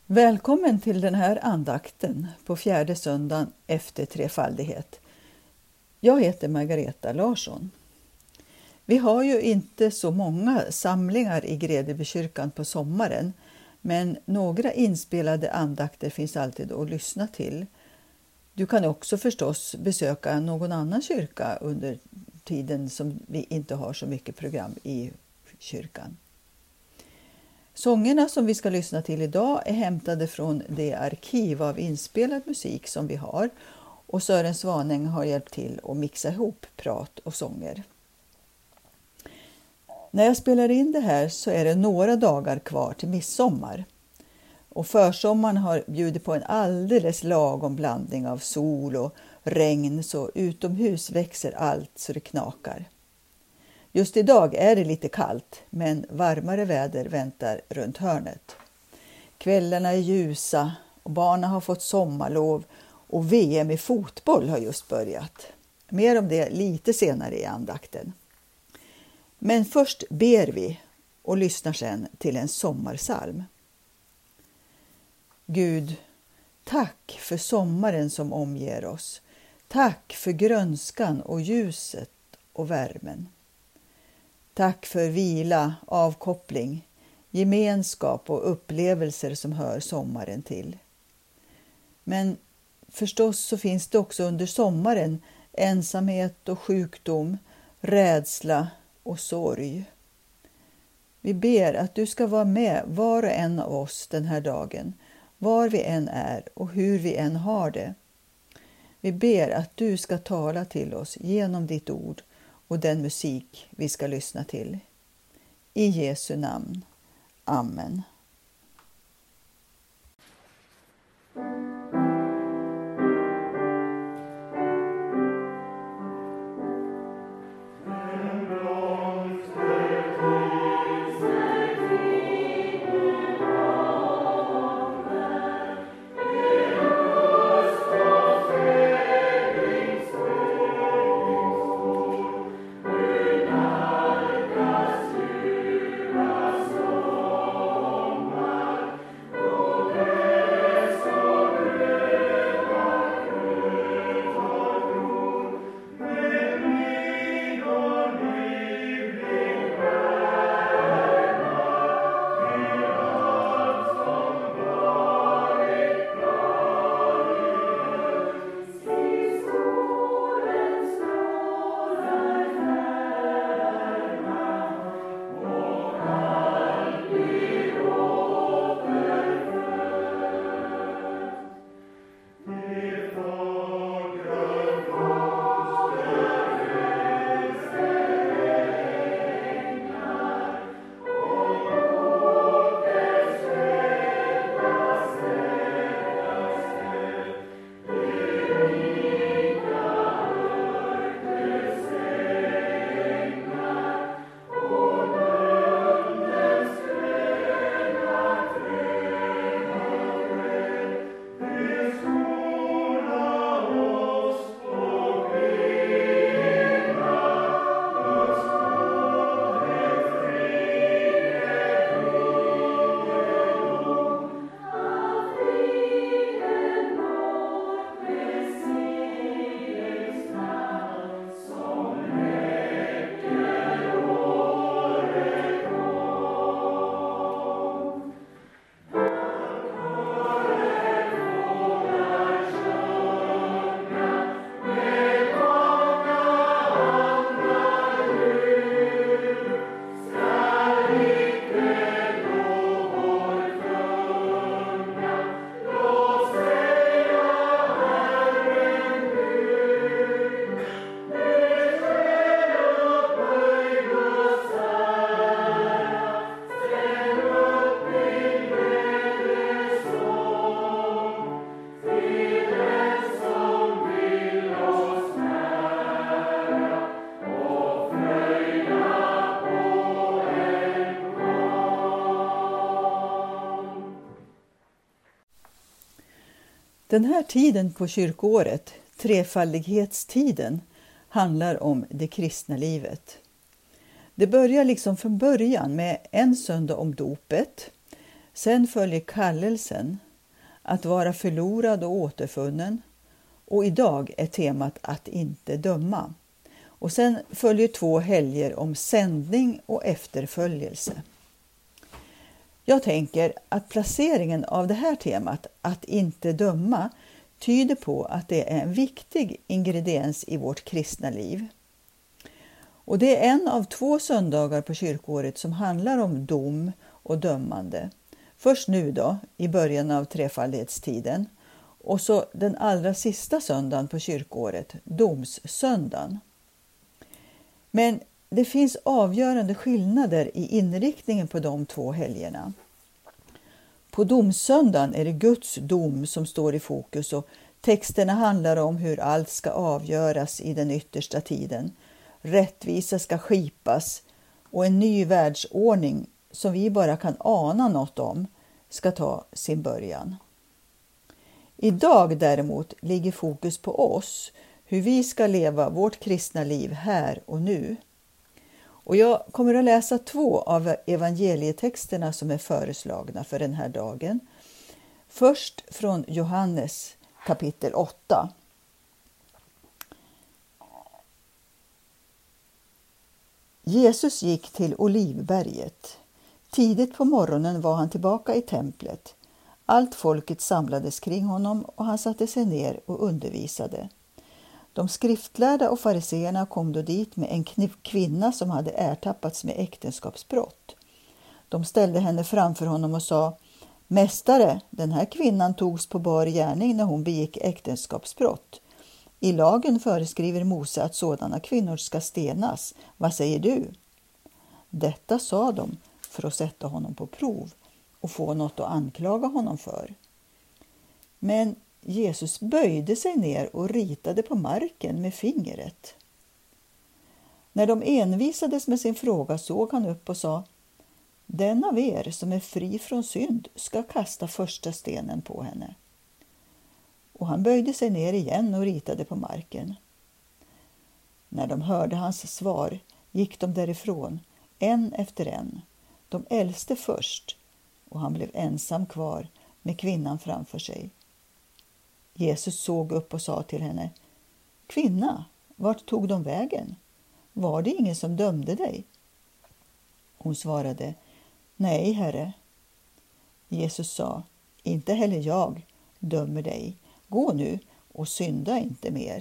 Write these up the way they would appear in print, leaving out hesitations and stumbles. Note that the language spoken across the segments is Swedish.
Välkommen till den här andakten på fjärde söndagen efter trefaldighet. Jag heter Margareta Larsson. Vi har ju inte så många samlingar i Gredebykyrkan på sommaren, men några inspelade andakter finns alltid att lyssna till. Du kan också förstås besöka någon annan kyrka under tiden som vi inte har så mycket program i kyrkan. Sångerna som vi ska lyssna till idag är hämtade från det arkiv av inspelad musik som vi har, och Sören Svanäng har hjälpt till att mixa ihop prat och sånger. När jag spelar in det här så är det några dagar kvar till midsommar. Och försommaren har bjudit på en alldeles lagom blandning av sol och regn, så utomhus växer allt så det knakar. Just idag är det lite kallt, men varmare väder väntar runt hörnet. Kvällarna är ljusa och barnen har fått sommarlov och VM i fotboll har just börjat. Mer om det lite senare i andakten. Men först ber vi och lyssnar sedan till en sommarsalm. Gud, tack för sommaren som omger oss. Tack för grönskan och ljuset och värmen. Tack för vila, avkoppling, gemenskap och upplevelser som hör sommaren till. Men förstås så finns det också under sommaren ensamhet och sjukdom, rädsla och sorg. Vi ber att du ska vara med var och en av oss den här dagen, var vi än är och hur vi än har det. Vi ber att du ska tala till oss genom ditt ord och den musik vi ska lyssna till. I Jesu namn. Amen. Den här tiden på kyrkoåret, trefaldighetstiden, handlar om det kristna livet. Det börjar liksom från början med en söndag om dopet. Sen följer kallelsen att vara förlorad och återfunnen. Och idag är temat att inte döma. Och sen följer 2 helger om sändning och efterföljelse. Jag tänker att placeringen av det här temat, att inte döma, tyder på att det är en viktig ingrediens i vårt kristna liv. Och det är en av 2 söndagar på kyrkåret som handlar om dom och dömande. Först nu då, i början av trefaldighetstiden. Och så den allra sista söndagen på kyrkåret, domssöndagen. Men det finns avgörande skillnader i inriktningen på de 2 helgerna. På domssöndagen är det Guds dom som står i fokus och texterna handlar om hur allt ska avgöras i den yttersta tiden. Rättvisa ska skipas och en ny världsordning som vi bara kan ana något om ska ta sin början. Idag däremot ligger fokus på oss, hur vi ska leva vårt kristna liv här och nu. Och jag kommer att läsa 2 av evangelietexterna som är föreslagna för den här dagen. Först från Johannes kapitel 8. Jesus gick till Olivberget. Tidigt på morgonen var han tillbaka i templet. Allt folket samlades kring honom och han satte sig ner och undervisade. De skriftlärda och fariseerna kom då dit med en kvinna som hade ertappats med äktenskapsbrott. De ställde henne framför honom och sa: Mästare, den här kvinnan togs på bar gärning när hon begick äktenskapsbrott. I lagen föreskriver Mose att sådana kvinnor ska stenas. Vad säger du? Detta sa de för att sätta honom på prov och få något att anklaga honom för. Men Jesus böjde sig ner och ritade på marken med fingret. När de envisades med sin fråga såg han upp och sa: Den av er som är fri från synd ska kasta första stenen på henne. Och han böjde sig ner igen och ritade på marken. När de hörde hans svar gick de därifrån, en efter en. De äldste först, och han blev ensam kvar med kvinnan framför sig. Jesus såg upp och sa till henne: Kvinna, vart tog de vägen? Var det ingen som dömde dig? Hon svarade: Nej, Herre. Jesus sa: Inte heller jag dömer dig. Gå nu och synda inte mer.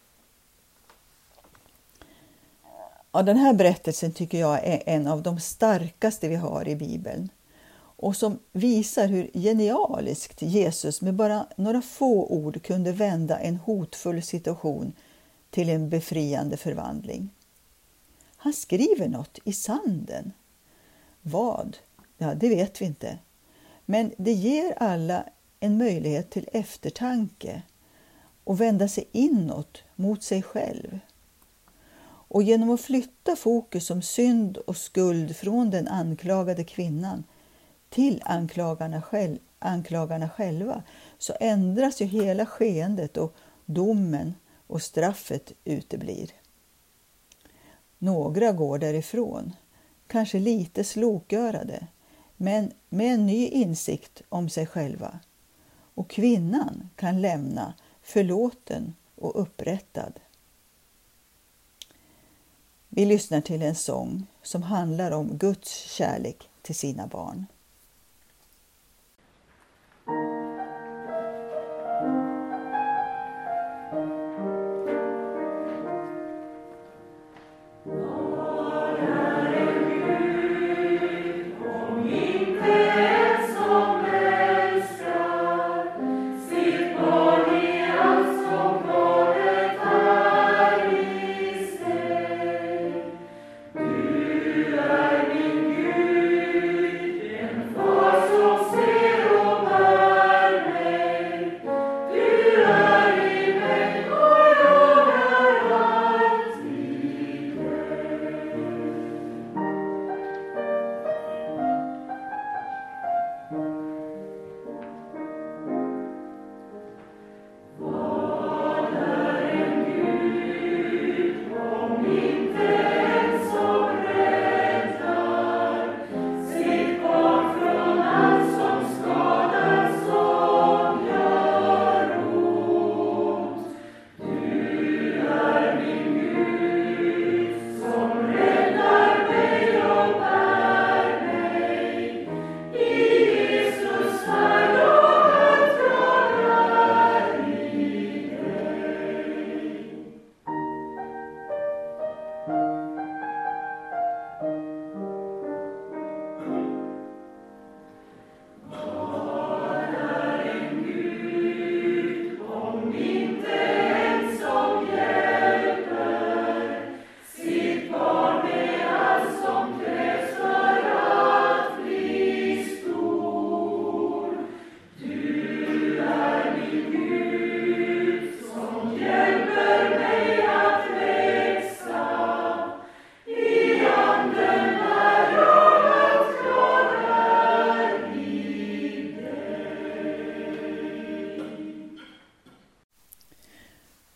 Ja, den här berättelsen tycker jag är en av de starkaste vi har i Bibeln. Och som visar hur genialiskt Jesus med bara några få ord kunde vända en hotfull situation till en befriande förvandling. Han skriver något i sanden. Vad? Ja, det vet vi inte. Men det ger alla en möjlighet till eftertanke och vända sig inåt mot sig själv. Och genom att flytta fokus om synd och skuld från den anklagade kvinnan till anklagarna själva så ändras ju hela skeendet och domen och straffet uteblir. Några går därifrån, kanske lite slokörade, men med en ny insikt om sig själva. Och kvinnan kan lämna förlåten och upprättad. Vi lyssnar till en sång som handlar om Guds kärlek till sina barn.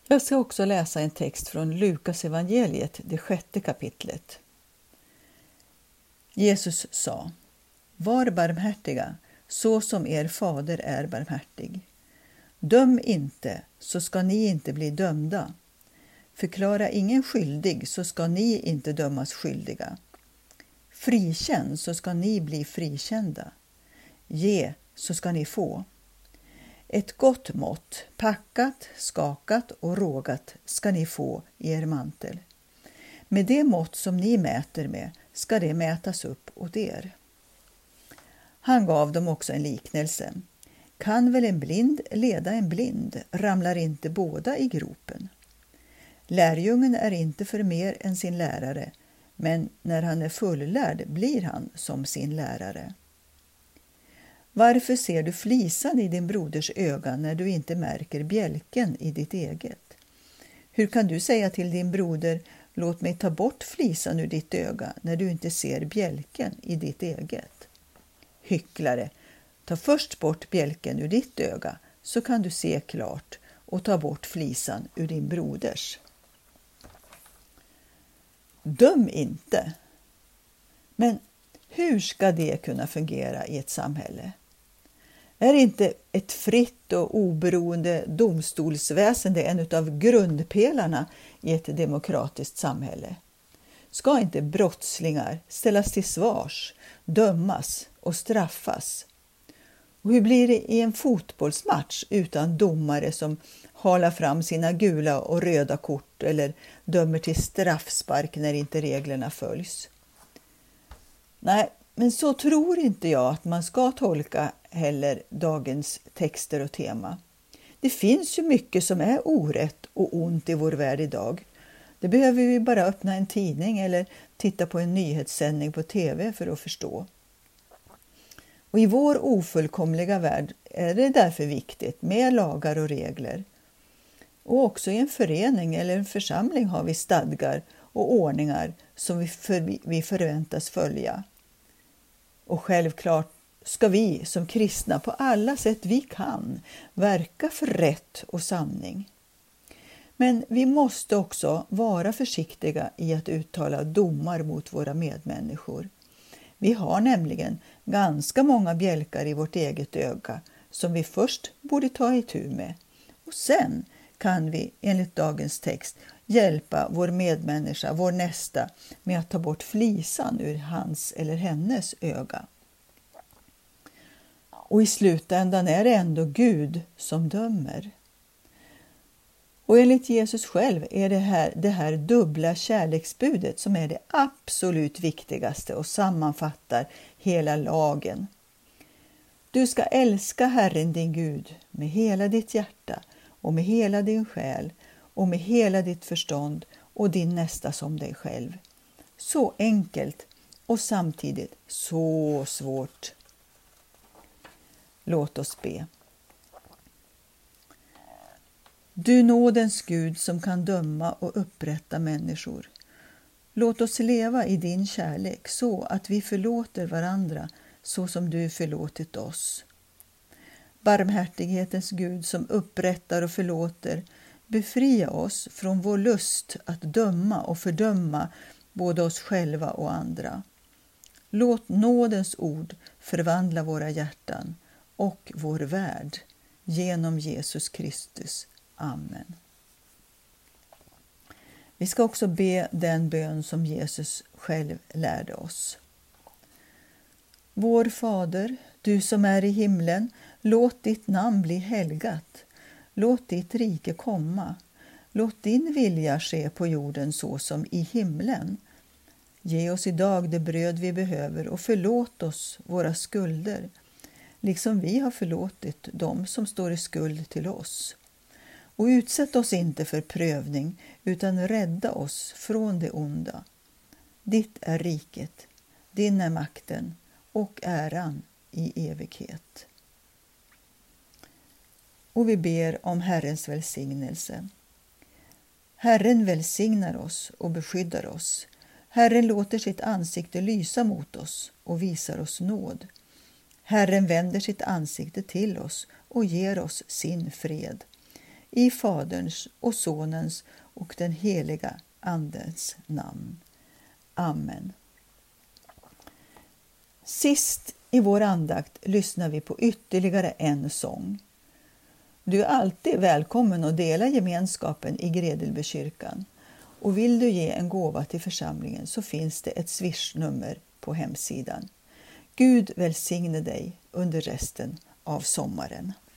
Jag ska också läsa en text från Lukas evangeliet, det 6:e kapitlet. Jesus sa: Var barmhärtiga, så som er fader är barmhärtig. Döm inte, så ska ni inte bli dömda. Förklara ingen skyldig, så ska ni inte dömas skyldiga. Frikänn, så ska ni bli frikända. Ge, så ska ni få. Ett gott mått, packat, skakat och rågat, ska ni få i er mantel. Med det mått som ni mäter med ska det mätas upp åt er. Han gav dem också en liknelse. Kan väl en blind leda en blind, ramlar inte båda i gropen? Lärjungen är inte för mer än sin lärare, men när han är fullärd blir han som sin lärare. Varför ser du flisan i din broders öga när du inte märker bjälken i ditt eget? Hur kan du säga till din broder, låt mig ta bort flisan ur ditt öga, när du inte ser bjälken i ditt eget? Hycklare, ta först bort bjälken ur ditt öga, så kan du se klart och ta bort flisan ur din broders. Döm inte. Men hur ska det kunna fungera i ett samhälle? Är inte ett fritt och oberoende domstolsväsende en av grundpelarna i ett demokratiskt samhälle? Ska inte brottslingar ställas till svars, dömas och straffas? Och hur blir det i en fotbollsmatch utan domare som halar fram sina gula och röda kort eller dömer till straffspark när inte reglerna följs? Nej, men så tror inte jag att man ska tolka heller dagens texter och tema. Det finns ju mycket som är orätt och ont i vår värld idag. Det behöver vi bara öppna en tidning eller titta på en nyhetssändning på tv för att förstå. Och i vår ofullkomliga värld är det därför viktigt med lagar och regler. Och också i en förening eller en församling har vi stadgar och ordningar som vi förväntas följa. Och självklart ska vi som kristna på alla sätt vi kan verka för rätt och sanning. Men vi måste också vara försiktiga i att uttala domar mot våra medmänniskor. Vi har nämligen ganska många bjälkar i vårt eget öga som vi först borde ta itu med. Och sen kan vi enligt dagens text hjälpa vår medmänniska, vår nästa, med att ta bort flisan ur hans eller hennes öga. Och i slutändan är det ändå Gud som dömer. Och enligt Jesus själv är det här dubbla kärleksbudet som är det absolut viktigaste och sammanfattar hela lagen. Du ska älska Herren din Gud med hela ditt hjärta och med hela din själ och med hela ditt förstånd och din nästa som dig själv. Så enkelt och samtidigt så svårt. Låt oss be. Du nådens Gud som kan döma och upprätta människor. Låt oss leva i din kärlek så att vi förlåter varandra så som du förlåtit oss. Barmhärtighetens Gud som upprättar och förlåter, befria oss från vår lust att döma och fördöma både oss själva och andra. Låt nådens ord förvandla våra hjärtan och vår värld genom Jesus Kristus. Amen. Vi ska också be den bön som Jesus själv lärde oss. Vår Fader, du som är i himlen, låt ditt namn bli helgat. Låt ditt rike komma. Låt din vilja ske på jorden så som i himlen. Ge oss idag det bröd vi behöver och förlåt oss våra skulder, liksom vi har förlåtit dem som står i skuld till oss. Och utsätt oss inte för prövning, utan rädda oss från det onda. Ditt är riket, din är makten och äran i evighet. Och vi ber om Herrens välsignelse. Herren välsignar oss och beskyddar oss. Herren låter sitt ansikte lysa mot oss och visar oss nåd. Herren vänder sitt ansikte till oss och ger oss sin fred. i Faderns och Sonens och den heliga Andens namn. Amen. Sist i vår andakt lyssnar vi på ytterligare en sång. Du är alltid välkommen att dela gemenskapen i Gredelbykyrkan. Och vill du ge en gåva till församlingen så finns det ett swishnummer på hemsidan. Gud välsigne dig under resten av sommaren.